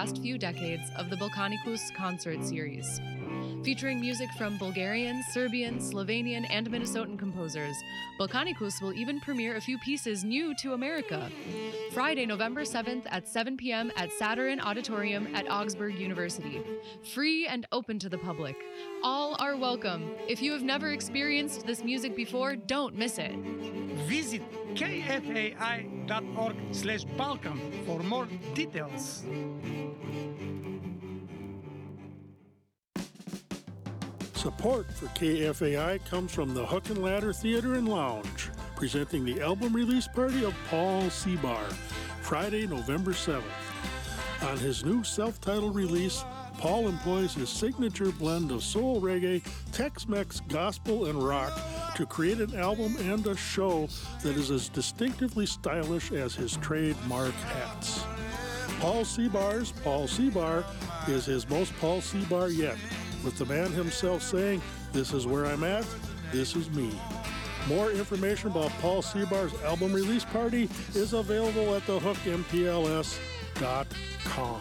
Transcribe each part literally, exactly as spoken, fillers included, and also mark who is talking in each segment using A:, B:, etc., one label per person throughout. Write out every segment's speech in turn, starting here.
A: last few decades of the Balkanicus concert series. Featuring music from Bulgarian, Serbian, Slovenian, and Minnesotan composers, Balkanicus will even premiere a few pieces new to America. Friday, November seventh at seven p.m. at Saturn Auditorium at Augsburg University. Free and open to the public. All are welcome. If you have never experienced this music before, don't miss it.
B: Visit kfai.org slash Balkan for more details.
C: Support for K F A I comes from the Hook and Ladder Theater and Lounge, presenting the album release party of Paul Seabar, Friday, November seventh. On his new self-titled release, Paul employs his signature blend of soul reggae, Tex-Mex, gospel, and rock to create an album and a show that is as distinctively stylish as his trademark hats. Paul Seabar's Paul Seabar is his most Paul Seabar yet, with the man himself saying, "This is where I'm at, this is me." More information about Paul Seabar's album release party is available at the hook m p l s dot com.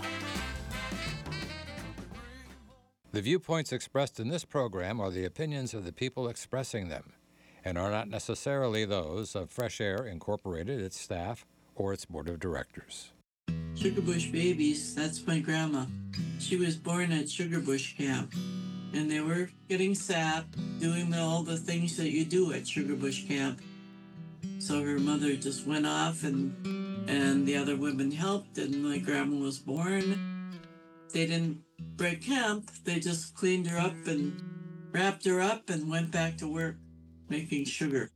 D: The viewpoints expressed in this program are the opinions of the people expressing them, and are not necessarily those of Fresh Air Incorporated, its staff, or its board of directors.
E: Sugarbush Babies, that's my grandma. She was born at Sugarbush Camp, and they were getting sap, doing the, all the things that you do at Sugarbush Camp. So her mother just went off, and and the other women helped, and my grandma was born. They didn't break camp, they just cleaned her up and wrapped her up and went back to work making sugar.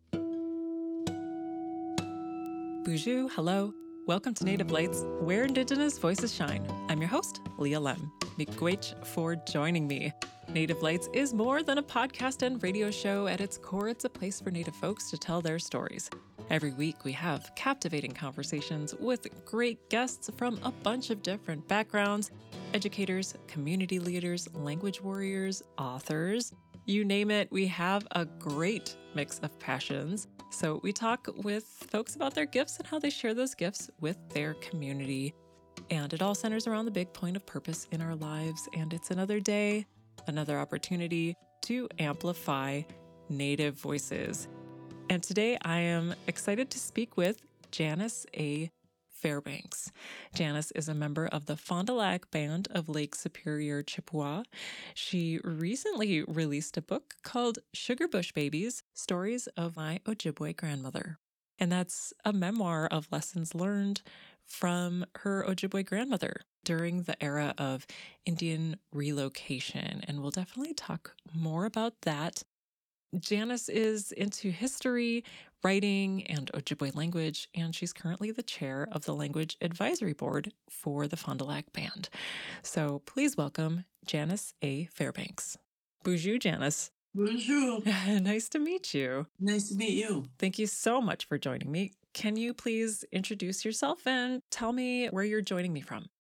F: Bonjour, hello. Welcome to Native Lights, where Indigenous voices shine. I'm your host, Leah Lem. Miigwech for joining me. Native Lights is more than a podcast and radio show. At its core, it's a place for Native folks to tell their stories. Every week, we have captivating conversations with great guests from a bunch of different backgrounds, educators, community leaders, language warriors, authors. You name it, we have a great mix of passions. So we talk with folks about their gifts and how they share those gifts with their community. And it all centers around the big point of purpose in our lives. And it's another day, another opportunity to amplify Native voices. And today I am excited to speak with Janice A. Fairbanks. Janice is a member of the Fond du Lac Band of Lake Superior, Chippewa. She recently released a book called Sugarbush Babies, Stories of My Ojibwe Grandmother. And that's a memoir of lessons learned from her Ojibwe grandmother during the era of Indian relocation. And we'll definitely talk more about that. Janice is into history, writing, and Ojibwe language, and she's currently the chair of the Language Advisory Board for the Fond du Lac Band. So please welcome Janice A. Fairbanks. Bonjour, Janice.
E: Bonjour.
F: Nice to meet you.
E: Nice to meet you.
F: Thank you so much for joining me. Can you please introduce yourself and tell me where you're joining me from?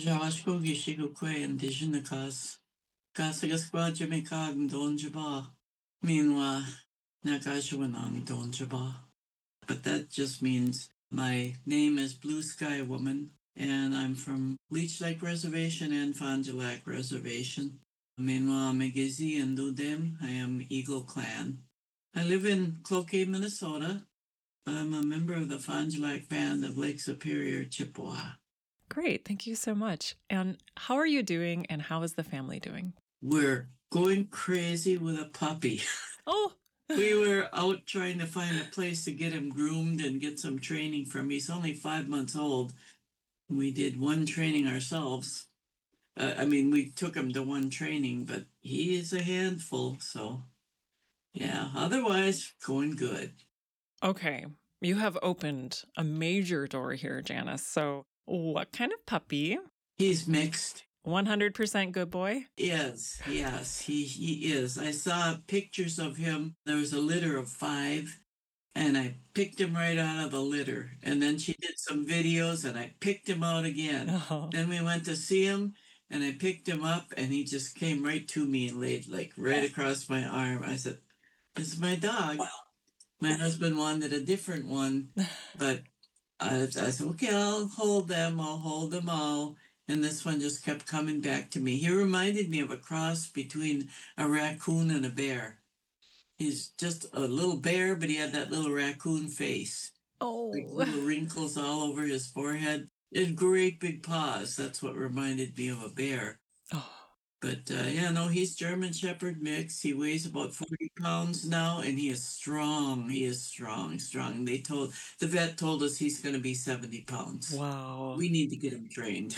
E: Meanwhile, Nakashawanang but that just means my name is Blue Sky Woman, and I'm from Leech Lake Reservation and Fond du Lac Reservation. Meanwhile, Megizi and Ludem, I am Eagle Clan. I live in Cloquet, Minnesota. I'm a member of the Fond du Lac Band of Lake Superior, Chippewa.
F: Great, thank you so much. And how are you doing, and how is the family doing?
E: We're going crazy with a puppy.
F: Oh!
E: We were out trying to find a place to get him groomed and get some training from him. He's only five months old. We did one training ourselves. Uh, I mean, we took him to one training, but he is a handful. So, yeah, otherwise, going good.
F: Okay, you have opened a major door here, Janice. So, what kind of puppy?
E: He's mixed.
F: one hundred percent good boy?
E: Yes, yes, he, he is. I saw pictures of him. There was a litter of five, and I picked him right out of the litter. And then she did some videos, and I picked him out again. Oh. Then we went to see him, and I picked him up, and he just came right to me and laid like right across my arm. I said, "This is my dog." Wow. My husband wanted a different one, but I, I said, "Okay, I'll hold them. I'll hold them all." And this one just kept coming back to me. He reminded me of a cross between a raccoon and a bear. He's just a little bear, but he had that little raccoon face.
F: Oh.
E: Like little wrinkles all over his forehead. And great big paws. That's what reminded me of a bear.
F: Oh.
E: But uh, yeah, no, he's German Shepherd mix. He weighs about forty pounds now, and he is strong. He is strong, strong. They told the vet told us he's going to be seventy pounds.
F: Wow.
E: We need to get him trained.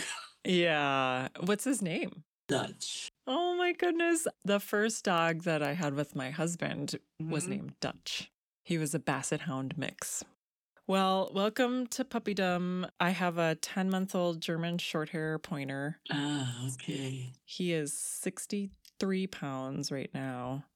F: Yeah. What's his name?
E: Dutch.
F: Oh my goodness. The first dog that I had with my husband was
E: Mhm.
F: named Dutch. He was a Basset Hound mix. Well, welcome to Puppydom. I have a ten-month-old German Shorthair Pointer.
E: Ah, okay.
F: He is sixty-three pounds right now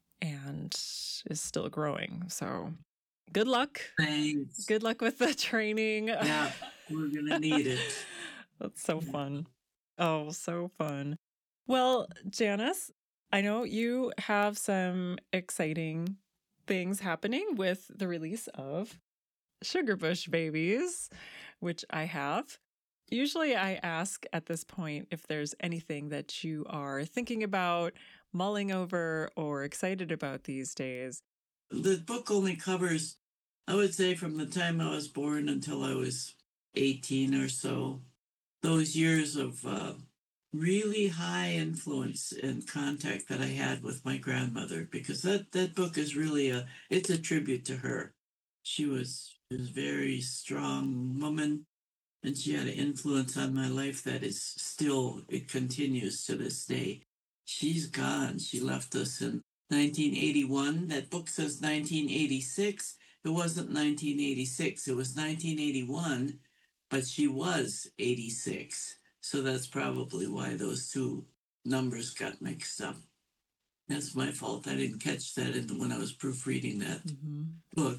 F: and is still growing. So good luck.
E: Thanks.
F: Good luck with the training.
E: Yeah, we're going to need it.
F: That's so fun. Oh, so fun. Well, Janice, I know you have some exciting things happening with the release of Sugar Bush Babies, which I have. Usually I ask at this point if there's anything that you are thinking about, mulling over, or excited about these days.
E: The book only covers, I would say, from the time I was born until I was eighteen or so, those years of uh, really high influence and contact that I had with my grandmother, because that, that book is really a, it's a tribute to her. She was, she was a very strong woman, and she had an influence on my life that is still, it continues to this day. She's gone. She left us in nineteen eighty-one. That book says nineteen eighty-six. It wasn't nineteen eighty-six. It was nineteen eighty-one, but she was eighty-six. So that's probably why those two numbers got mixed up. That's my fault. I didn't catch that in, when I was proofreading that
F: Mm-hmm.
E: book.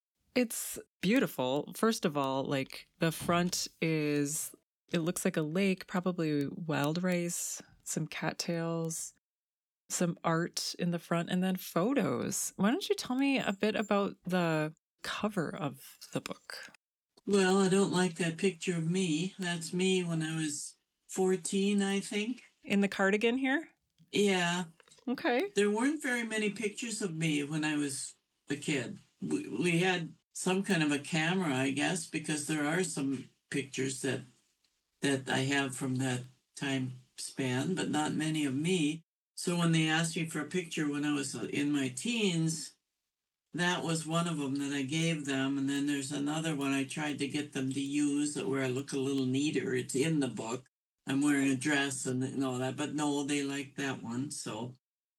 F: It's beautiful. First of all, like the front is, it looks like a lake, probably wild rice, some cattails, some art in the front, and then photos. Why don't you tell me a bit about the cover of the book?
E: Well, I don't like that picture of me. That's me when I was fourteen, I think.
F: In the cardigan here?
E: Yeah.
F: Okay.
E: There weren't very many pictures of me when I was a kid. We, we had some kind of a camera, I guess, because there are some pictures that that I have from that time span, but not many of me. So when they asked me for a picture when I was in my teens, that was one of them that I gave them. And then there's another one I tried to get them to use where I look a little neater. It's in the book. I'm wearing a dress and all that, but no, they liked that one. So,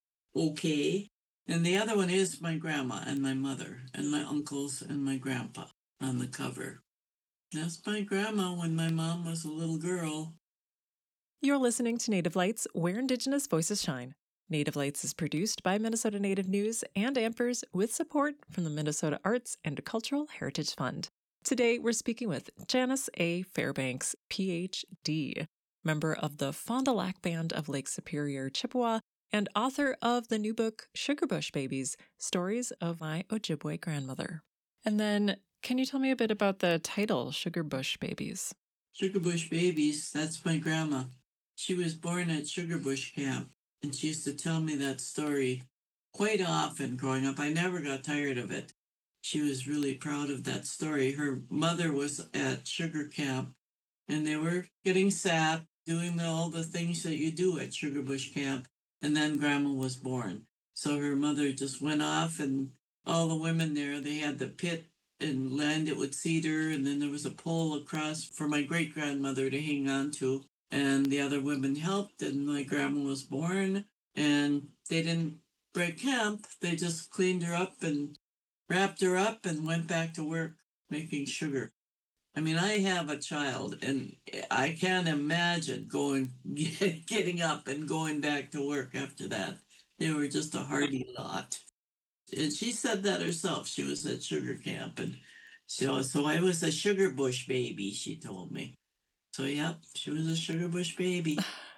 E: okay. And the other one is my grandma and my mother and my uncles and my grandpa on the cover. That's my grandma when my mom was a little girl.
F: You're listening to Native Lights, where Indigenous voices shine. Native Lights is produced by Minnesota Native News and Ampers with support from the Minnesota Arts and Cultural Heritage Fund. Today, we're speaking with Janice A. Fairbanks, P H D, member of the Fond du Lac Band of Lake Superior, Chippewa, and author of the new book, Sugar Bush Babies, Stories of My Ojibwe Grandmother. And then, can you tell me a bit about the title, Sugar Bush Babies?
E: Sugar Bush Babies, that's my grandma. She was born at Sugar Bush Camp, and she used to tell me that story quite often growing up. I never got tired of it. She was really proud of that story. Her mother was at Sugar Camp, and they were getting sap, doing the, all the things that you do at Sugar Bush Camp, and then Grandma was born. So her mother just went off, and all the women there, they had the pit and lined it with cedar, and then there was a pole across for my great-grandmother to hang on to. And the other women helped, and my grandma was born, and they didn't break camp. They just cleaned her up and wrapped her up and went back to work making sugar. I mean, I have a child, and I can't imagine going, getting up and going back to work after that. They were just a hardy lot. And she said that herself. She was at sugar camp, and so, so I was a sugar bush baby, she told me. So, yeah, she was a sugar bush baby.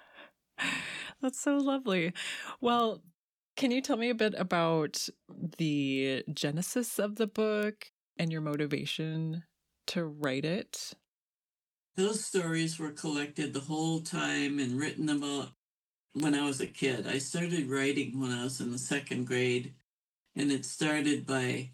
F: That's so lovely. Well, can you tell me a bit about the genesis of the book and your motivation to write it?
E: Those stories were collected the whole time and written about when I was a kid. I started writing when I was in the second grade, and it started by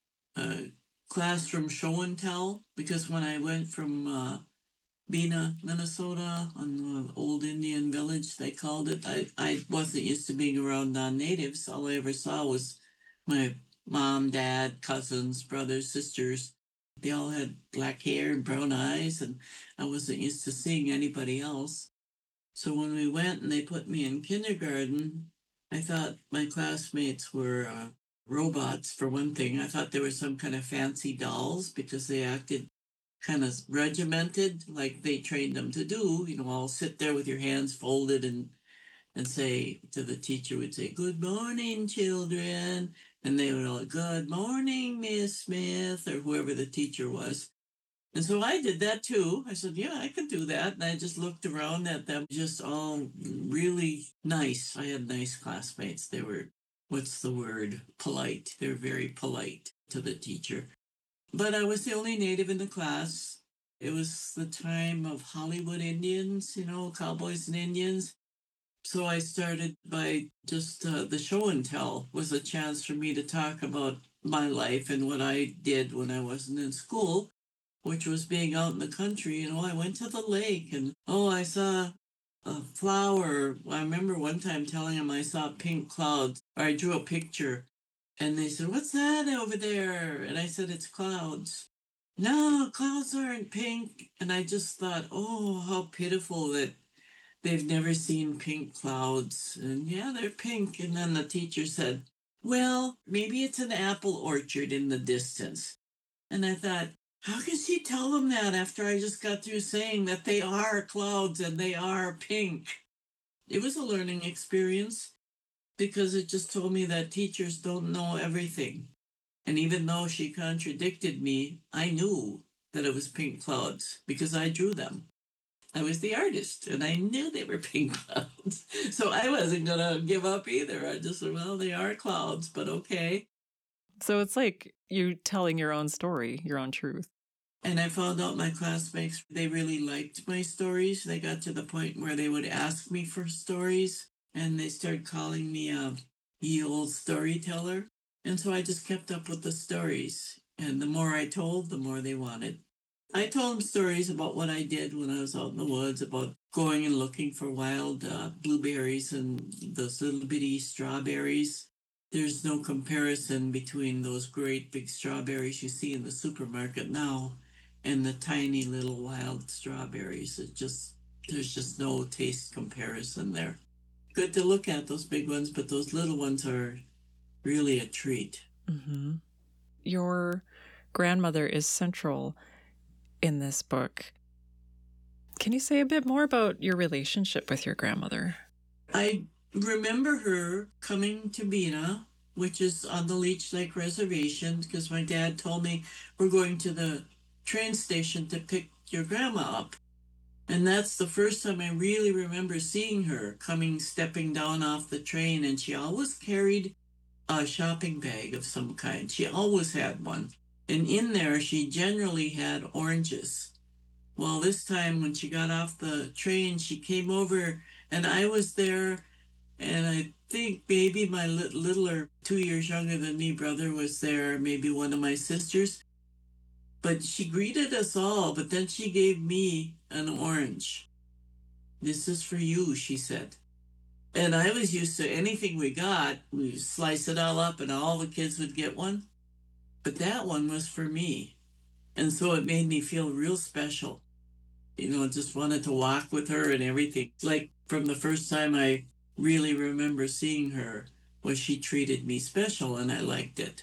E: a classroom show and tell, because when I went from uh, Bena, Minnesota, on the old Indian village, they called it, I, I wasn't used to being around non-natives. All I ever saw was my mom, dad, cousins, brothers, sisters. They all had black hair and brown eyes, and I wasn't used to seeing anybody else. So when we went and they put me in kindergarten, I thought my classmates were uh, robots, for one thing. I thought they were some kind of fancy dolls because they acted kind of regimented, like they trained them to do. You know, all sit there with your hands folded and and say to the teacher, would say, "Good morning, children." And they would all, "Good morning, Miss Smith," or whoever the teacher was. And so I did that too. I said, yeah, I could do that. And I just looked around at them, just all really nice. I had nice classmates. They were, what's the word? Polite. They were very polite to the teacher. But I was the only native in the class. It was the time of Hollywood Indians, you know, cowboys and Indians. So I started by just uh, the show and tell was a chance for me to talk about my life and what I did when I wasn't in school, which was being out in the country. You know, I went to the lake and, oh, I saw a flower. I remember one time telling them I saw pink clouds, or I drew a picture. And they said, "What's that over there?" And I said, "It's clouds." "No, clouds aren't pink." And I just thought, oh, how pitiful that they've never seen pink clouds. And yeah, they're pink. And then the teacher said, "Well, maybe it's an apple orchard in the distance." And I thought, how can she tell them that after I just got through saying that they are clouds and they are pink? It was a learning experience because it just told me that teachers don't know everything. And even though she contradicted me, I knew that it was pink clouds because I drew them. I was the artist and I knew they were pink clouds. So I wasn't going to give up either. I just said, well, they are clouds, but okay.
F: So it's like you telling your own story, your own truth.
E: And I found out my classmates, they really liked my stories. They got to the point where they would ask me for stories, and they started calling me a ye old storyteller. And so I just kept up with the stories. And the more I told, the more they wanted. I told them stories about what I did when I was out in the woods, about going and looking for wild uh, blueberries and those little bitty strawberries. There's no comparison between those great big strawberries you see in the supermarket now and the tiny little wild strawberries. It just, there's just no taste comparison there. Good to look at, those big ones, but those little ones are really a treat.
F: Mm-hmm. Your grandmother is central in this book. Can you say a bit more about your relationship with your grandmother?
E: I remember her coming to Bena, which is on the Leech Lake Reservation, because my dad told me we're going to the train station to pick your grandma up. And that's the first time I really remember seeing her coming, stepping down off the train. And she always carried a shopping bag of some kind. She always had one. And in there, she generally had oranges. Well, this time when she got off the train, she came over and I was there. And I think maybe my littler, two years younger than me, brother was there, maybe one of my sisters. But she greeted us all, but then she gave me an orange. "This is for you," she said. And I was used to anything we got, we slice it all up and all the kids would get one. But that one was for me. And so it made me feel real special. You know, just wanted to walk with her and everything. Like from the first time I really remember seeing her, was she treated me special, and I liked it.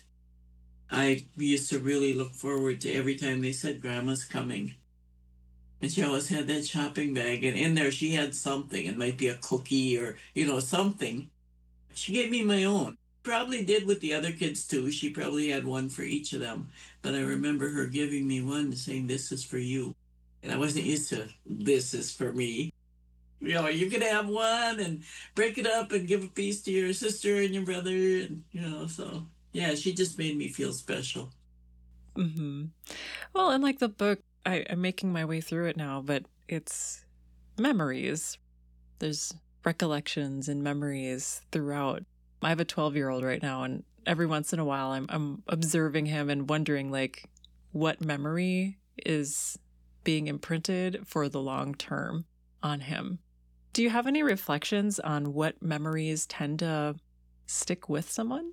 E: I used to really look forward to every time they said Grandma's coming. And she always had that shopping bag, and in there she had something. It might be a cookie or, you know, something. She gave me my own. Probably did with the other kids too. She probably had one for each of them. But I remember her giving me one and saying, "This is for you." And I wasn't used to, "This is for me." You know, you could have one and break it up and give a piece to your sister and your brother. And, you know, so, yeah, she just made me feel special.
F: Mm-hmm. Well, and like the book I, I'm making my way through it now, but it's memories. There's recollections and memories throughout. I have a twelve-year-old right now, and every once in a while I'm I'm observing him and wondering, like, what memory is being imprinted for the long term on him. Do you have any reflections on what memories tend to stick with someone?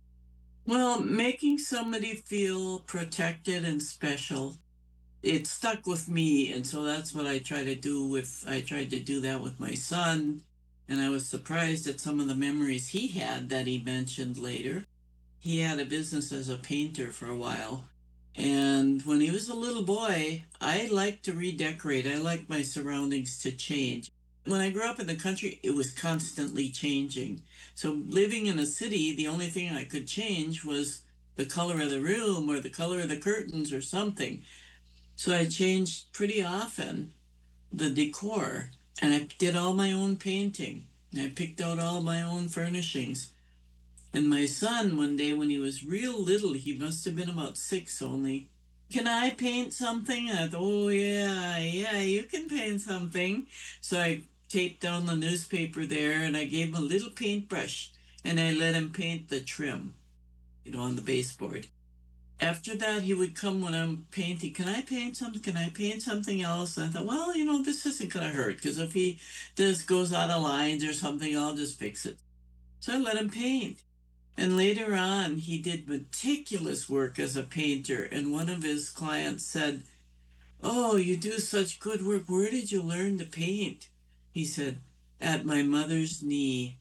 E: Well, making somebody feel protected and special, it stuck with me. And so that's what I try to do with, I tried to do that with my son. And I was surprised at some of the memories he had that he mentioned later. He had a business as a painter for a while. And when he was a little boy, I liked to redecorate. I liked my surroundings to change. When I grew up in the country, it was constantly changing. So living in a city, the only thing I could change was the color of the room or the color of the curtains or something. So I changed pretty often the decor, and I did all my own painting. And I picked out all my own furnishings. And my son, one day when he was real little, he must have been about six only, "Can I paint something?" I thought, "Oh, yeah, yeah, you can paint something." So I taped down the newspaper there, and I gave him a little paintbrush, and I let him paint the trim, you know, on the baseboard. After that, he would come when I'm painting, "Can I paint something? Can I paint something else?" And I thought, well, you know, this isn't going to hurt, because if he just goes out of lines or something, I'll just fix it. So I let him paint. And later on, he did meticulous work as a painter. And one of his clients said, "Oh, you do such good work. Where did you learn to paint?" He said, "At my mother's knee."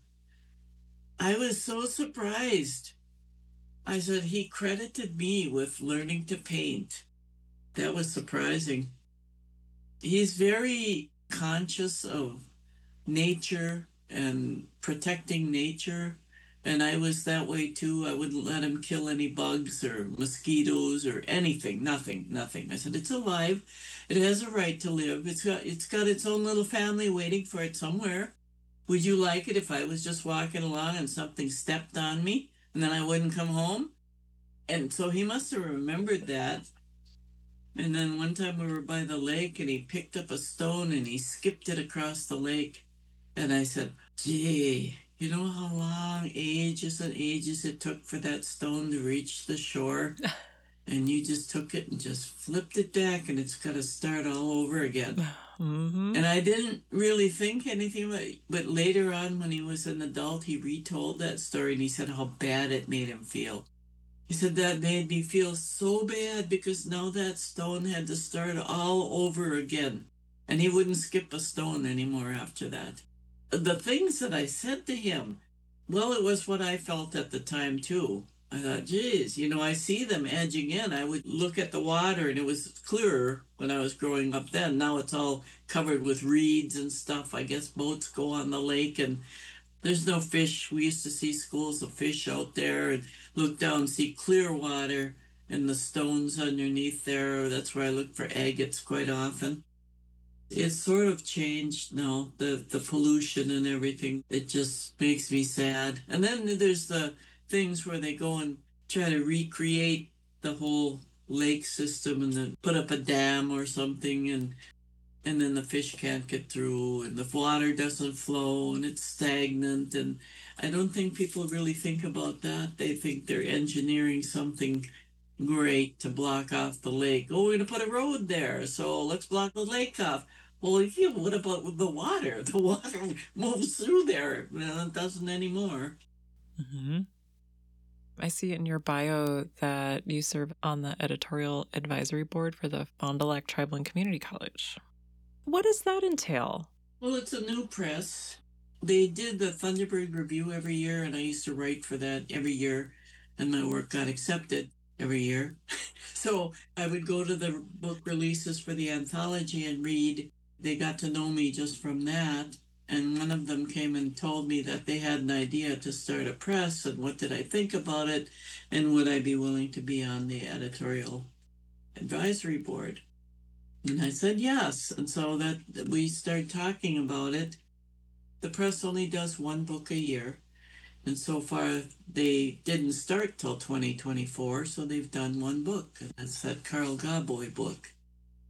E: I was so surprised. I said, he credited me with learning to paint. That was surprising. He's very conscious of nature and protecting nature. And I was that way too. I wouldn't let him kill any bugs or mosquitoes or anything. Nothing, nothing. I said, it's alive. It has a right to live. It's got, it's got its own little family waiting for it somewhere. Would you like it if I was just walking along and something stepped on me and then I wouldn't come home? And so he must have remembered that. And then one time we were by the lake and he picked up a stone and he skipped it across the lake. And I said, "Gee, you know how long, ages and ages it took for that stone to reach the shore? And you just took it and just flipped it back and it's got to start all over again."
F: Mm-hmm.
E: And I didn't really think anything about it. But later on, when he was an adult, he retold that story and he said how bad it made him feel. He said, "That made me feel so bad because now that stone had to start all over again." And he wouldn't skip a stone anymore after that. The things that I said to him, well, it was what I felt at the time too. I thought, geez, you know, I see them edging in. I would look at the water and it was clearer when I was growing up then. Now it's all covered with reeds and stuff. I guess boats go on the lake and there's no fish. We used to see schools of fish out there and look down and see clear water and the stones underneath there. That's where I look for agates quite often. It's sort of changed now, the, the pollution and everything. It just makes me sad. And then there's the things where they go and try to recreate the whole lake system and then put up a dam or something, and and then the fish can't get through and the water doesn't flow and it's stagnant. And I don't think people really think about that. They think they're engineering something great to block off the lake. Oh, we're going to put a road there, so let's block the lake off. Well, yeah, what about the water? The water moves through there. Well, it doesn't anymore.
F: Mm-hmm. I see in your bio that you serve on the editorial advisory board for the Fond du Lac Tribal and Community College. What does that entail?
E: Well, it's a new press. They did the Thunderbird Review every year, and I used to write for that every year, and my work got accepted every year. So I would go to the book releases for the anthology and read. They got to know me just from that. And one of them came and told me that they had an idea to start a press and what did I think about it and would I be willing to be on the editorial advisory board. And I said yes. And so that we started talking about it. The press only does one book a year. And so far, they didn't start till twenty twenty-four, so they've done one book. And that's that Carl Gaboy book.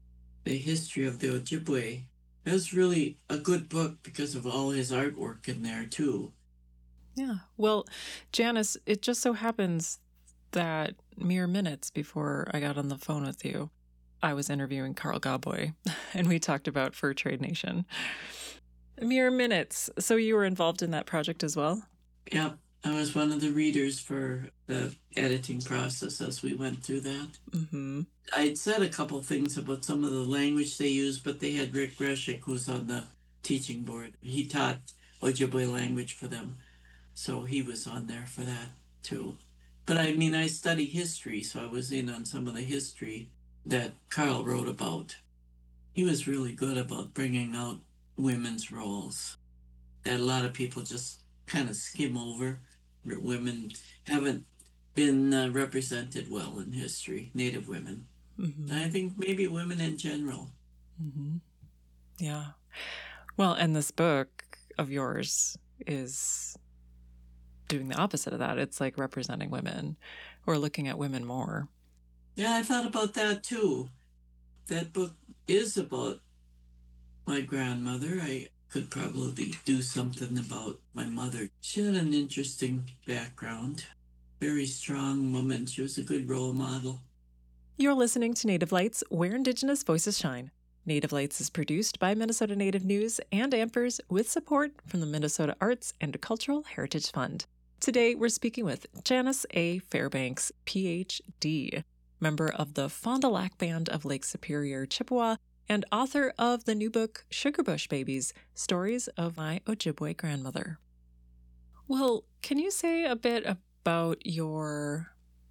E: the history of the Ojibwe. It was really a good book because of all his artwork in there, too.
F: Yeah. Well, Janice, it just so happens that mere minutes before I got on the phone with you, I was interviewing Carl Gauboy, and we talked about Fur Trade Nation. Mere minutes. So you were involved in that project as well?
E: Yep. I was one of the readers for the editing process as we went through that.
F: Mm-hmm.
E: I'd said a couple things about some of the language they used, but they had Rick Greshik, who's on the teaching board. He taught Ojibwe language for them, so he was on there for that too. But I mean, I study history, so I was in on some of the history that Carl wrote about. He was really good about bringing out women's roles that a lot of people just kind of skim over. Women haven't been uh, represented well in history, Native women. Mm-hmm. I think maybe women in general.
F: Mm-hmm. Yeah. Well, and this book of yours is doing the opposite of that. It's like representing women or looking at women more.
E: Yeah, I thought about that too. That book is about my grandmother. I could probably do something about my mother. She had an interesting background. Very strong woman. She was a good role model.
F: You're listening to Native Lights, where Indigenous voices shine. Native Lights is produced by Minnesota Native News and Ampers with support from the Minnesota Arts and Cultural Heritage Fund. Today, we're speaking with Janice A. Fairbanks, P H D, member of the Fond du Lac Band of Lake Superior, Chippewa, and author of the new book, Sugarbush Babies, Stories of My Ojibwe Grandmother. Well, can you say a bit about your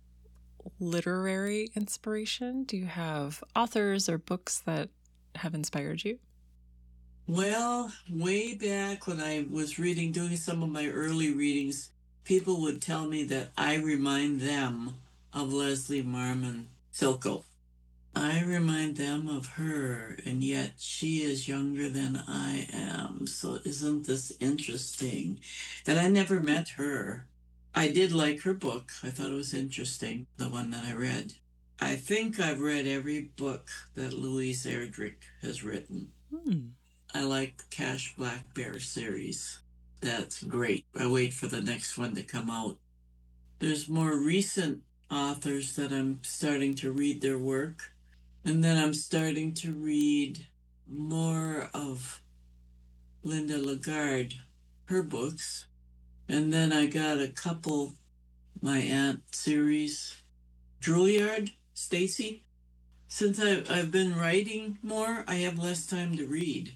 F: literary inspiration? Do you have authors or books that have inspired you?
E: Well, way back when I was reading, doing some of my early readings, people would tell me that I remind them of Leslie Marmon Silko. I remind them of her, and yet she is younger than I am. So isn't this interesting? And I never met her. I did like her book. I thought it was interesting, the one that I read. I think I've read every book that Louise Erdrich has written. Hmm. I like the Cash Black Bear series. That's great. I wait for the next one to come out. There's more recent authors that I'm starting to read their work. And then I'm starting to read more of Linda Lagarde, her books. And then I got a couple, my aunt series, Drouillard, Stacy. Since I've, I've been writing more, I have less time to read.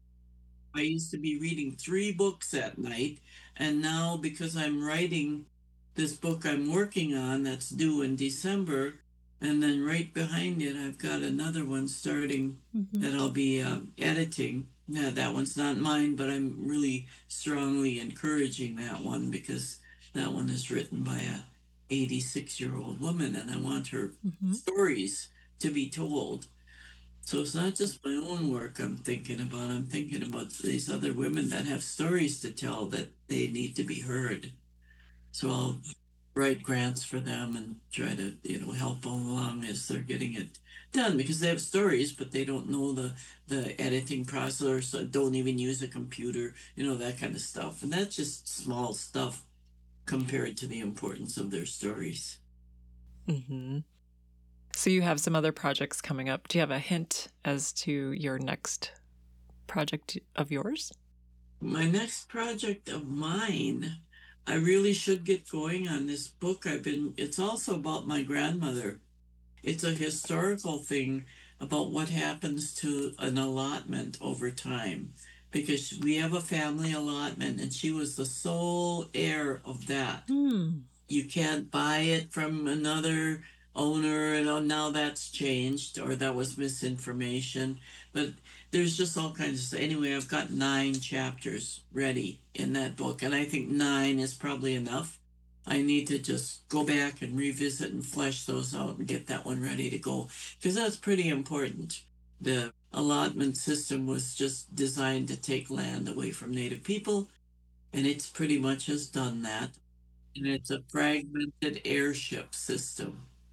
E: I used to be reading three books at night, and now because I'm writing this book I'm working on that's due in December, and then right behind it, I've got another one starting mm-hmm. that I'll be uh, editing. Now, that one's not mine, but I'm really strongly encouraging that one because that one is written by a eighty-six-year-old woman, and I want her mm-hmm. stories to be told. So it's not just my own work I'm thinking about. I'm thinking about these other women that have stories to tell that they need to be heard. So I'll write grants for them and try to, you know, help them along as they're getting it done because they have stories, but they don't know the, the editing process or so don't even use a computer, you know, that kind of stuff. And that's just small stuff compared to the importance of their stories.
F: Mm-hmm. So you have some other projects coming up. Do you have a hint as to your next project of yours?
E: My next project of mine, I really should get going on this book. I've been, it's also about my grandmother. It's a historical thing about what happens to an allotment over time. Because we have a family allotment and she was the sole heir of that. Hmm. You can't buy it from another owner, and now that's changed, or that was misinformation. But there's just all kinds of stuff. Anyway, I've got nine chapters ready in that book, and I think nine is probably enough. I need to just go back and revisit and flesh those out and get that one ready to go, because that's pretty important. The allotment system was just designed to take land away from Native people, and it's pretty much has done that. And it's a fragmented heirship system.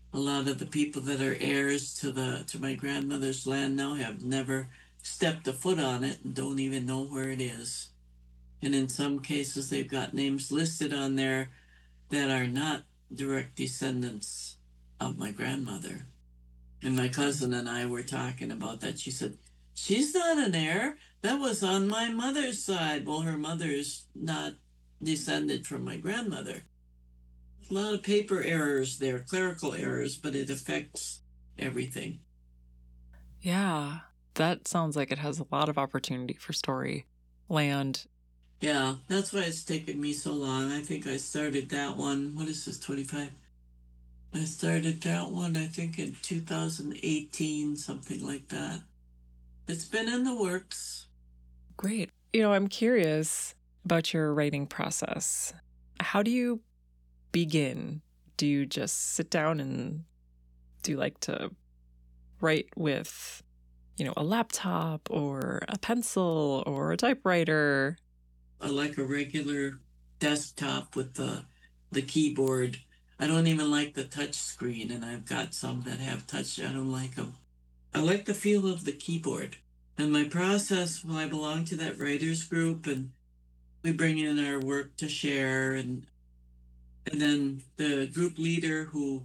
E: a lot of the people that are heirs to the to my grandmother's land now have never stepped a foot on it and don't even know where it is. And in some cases, they've got names listed on there that are not direct descendants of my grandmother. And my cousin and I were talking about that. She said, she's not an heir. That was on my mother's side. Well, her mother's not descended from my grandmother. A lot of paper errors there, clerical errors, but it affects everything.
F: Yeah, that sounds like it has a lot of opportunity for story land.
E: Yeah, that's why it's taken me so long. I think I started that one. What is this, twenty-five? I started that one, I think, in two thousand eighteen, something like that. It's been in the works.
F: Great. You know, I'm curious about your writing process. How do you begin? Do you just sit down and do you like to write with, you know, a laptop or a pencil or a typewriter?
E: I like a regular desktop with the the keyboard. I don't even like the touch screen, and I've got some that have touch. I don't like them. I like the feel of the keyboard. And my process, well, I belong to that writers group, and we bring in our work to share, and and then the group leader, who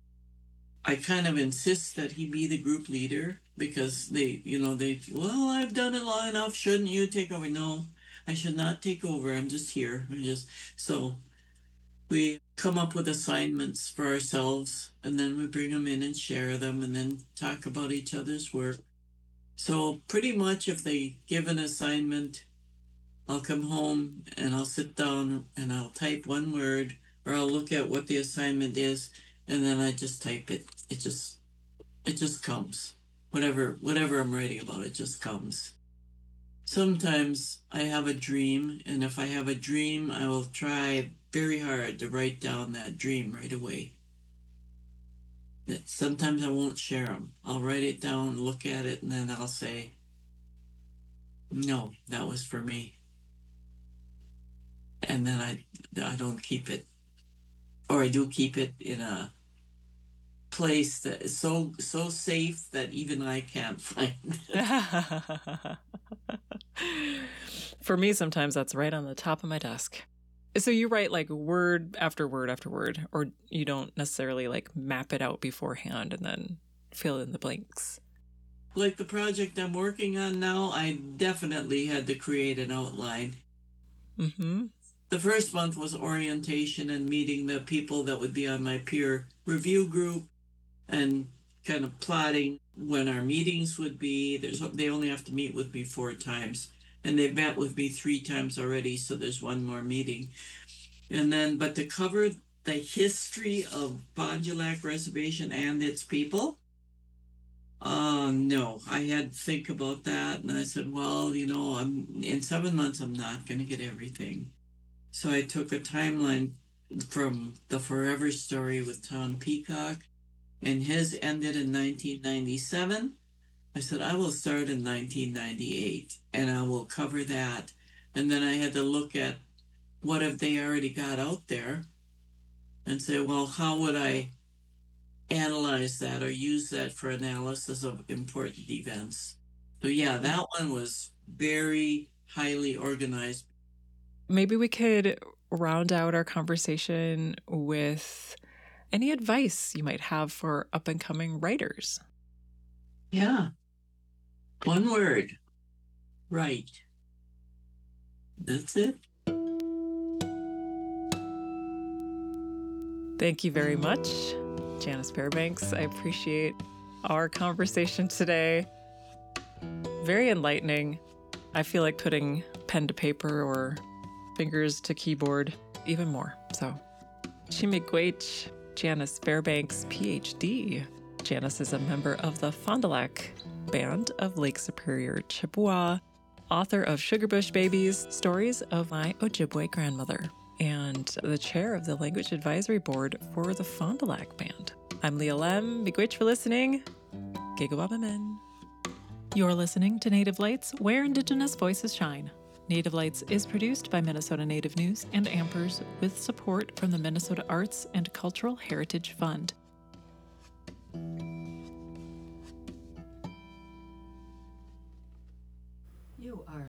E: I kind of insist that he be the group leader, because they, you know, they, well, I've done it long enough. Shouldn't you take over? No, I should not take over. I'm just here. I'm just so we come up with assignments for ourselves, and then we bring them in and share them, and then talk about each other's work. So pretty much if they give an assignment, I'll come home and I'll sit down and I'll type one word, or I'll look at what the assignment is, and then I just type it. It just, it just comes. Whatever, whatever I'm writing about, it just comes. Sometimes I have a dream, and if I have a dream, I will try very hard to write down that dream right away. Sometimes I won't share them. I'll write it down, look at it, and then I'll say, no, that was for me. And then I, I don't keep it. Or I do keep it in a place that is so, so safe that even I can't find it.
F: For me, sometimes that's right on the top of my desk. So you write like word after word after word, or you don't necessarily like map it out beforehand and then fill in the blanks?
E: Like the project I'm working on now, I definitely had to create an outline.
F: Mm-hmm.
E: The first month was orientation and meeting the people that would be on my peer review group and kind of plotting when our meetings would be. There's they only have to meet with me four times. And they've met with me three times already, so there's one more meeting. And then, but to cover the history of Fond du Lac Reservation and its people, uh, no, I had to think about that. And I said, well, you know, I'm in seven months, I'm not going to get everything. So I took a timeline from the Forever Story with Tom Peacock, and his ended in nineteen ninety-seven. I said, I will start in nineteen ninety-eight, and I will cover that. And then I had to look at what have they already got out there and say, well, how would I analyze that or use that for analysis of important events? So yeah, that one was very highly organized.
F: Maybe we could round out our conversation with any advice you might have for up-and-coming writers.
E: Yeah. One word. Write. That's it.
F: Thank you very much, Janice Fairbanks. I appreciate our conversation today. Very enlightening. I feel like putting pen to paper or fingers to keyboard even more. So, Chi-miigwech, Janice Fairbanks, P H D. Janice is a member of the Fond du Lac Band of Lake Superior, Chippewa, author of Sugarbush Babies, Stories of My Ojibwe Grandmother, and the chair of the Language Advisory Board for the Fond du Lac Band. I'm Leah Lem. Miigwech for listening. Gigawabamen. You're listening to Native Lights, where Indigenous voices shine. Native Lights is produced by Minnesota Native News and Ampers with support from the Minnesota Arts and Cultural Heritage Fund.
G: You are